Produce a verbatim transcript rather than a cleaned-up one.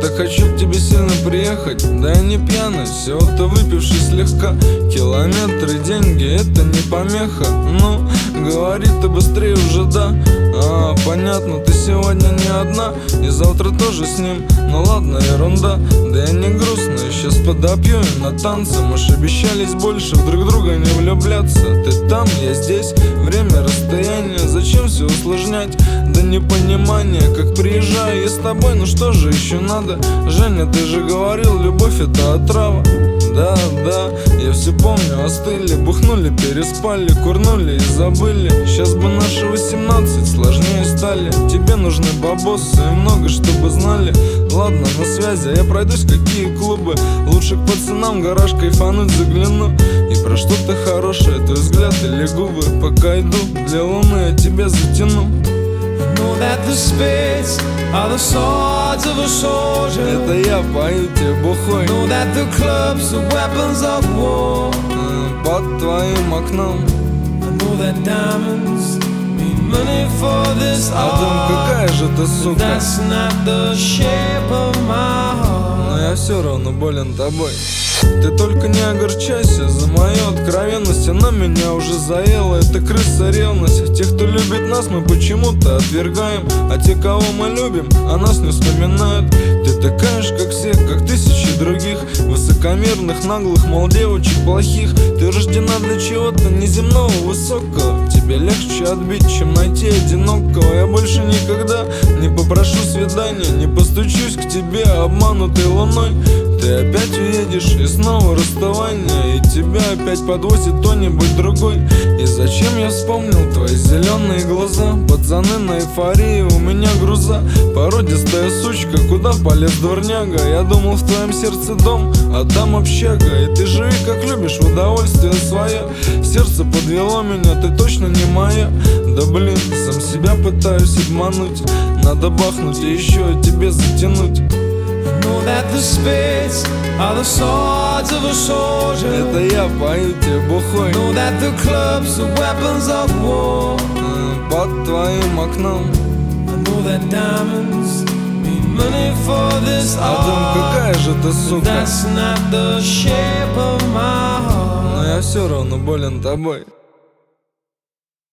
так хочу к тебе сильно приехать. Да я не пьяный, всего-то выпивший слегка. Километры, деньги, это не помеха. Ну, говори ты быстрее уже, да. А, понятно, ты сегодня не одна, и завтра тоже с ним. Ну ладно, ерунда, да я не грустный. Сейчас подопью и на танцы. Мы ж обещались больше в друг друга не влюбляться. Ты там, я здесь, время, расстояние. Зачем все усложнять? Да непонимание, как приезжаю я с тобой, ну что же еще надо? Женя, ты же говорил, любовь это отрава. Да, да, я все помню, остыли, бухнули, переспали, курнули и забыли. Сейчас бы наши восемнадцать сложнее стали. Тебе нужны бабосы и много, чтобы знали. Ладно, на связи, я пройдусь, какие клубы. Лучше к пацанам в гараж кайфануть загляну. И про что-то хорошее, твой взгляд или губы. Пока иду, для луны я тебя затяну. Know that the spades are the swords of a soldier. Это я пою тебе бухой. Know that the clubs are weapons of war. Под твоим окном. I know that diamonds mean money for this art. Адам, какая же ты сука. That's not the shape of my heart. Но я все равно болен тобой. Ты только не огорчайся за мою откровенность. Она меня уже заела, это крыса ревность. Тех, кто любит нас, мы почему-то отвергаем. А те, кого мы любим, о нас не вспоминают. Ты такая же, как все, как тысячи других высокомерных, наглых, мол, девочек плохих. Ты рождена для чего-то неземного, высокого. Тебе легче отбить, чем найти одинокого. Я больше никогда не попрошу свидания, не постучусь к тебе обманутой луной. Ты опять уедешь, и снова расставание, и тебя опять подвозит кто-нибудь другой. И зачем я вспомнил твои зеленые глаза? Пацаны на эйфории, у меня груза. Породистая сучка, куда полез дворняга? Я думал, в твоем сердце дом, а там общага. И ты живи как любишь, в удовольствие свое. Сердце подвело меня, ты точно не моя. Да блин, сам себя пытаюсь обмануть. Надо бахнуть и еще тебе затянуть. Know that the spades are the swords of a soldier. Это я пою тебе бухой. Know that the clubs are weapons of war. Под твоим окном. I know that diamonds mean money for this art. Адам, какая же ты сука. That's not the shape of my heart. Но я все равно болен тобой.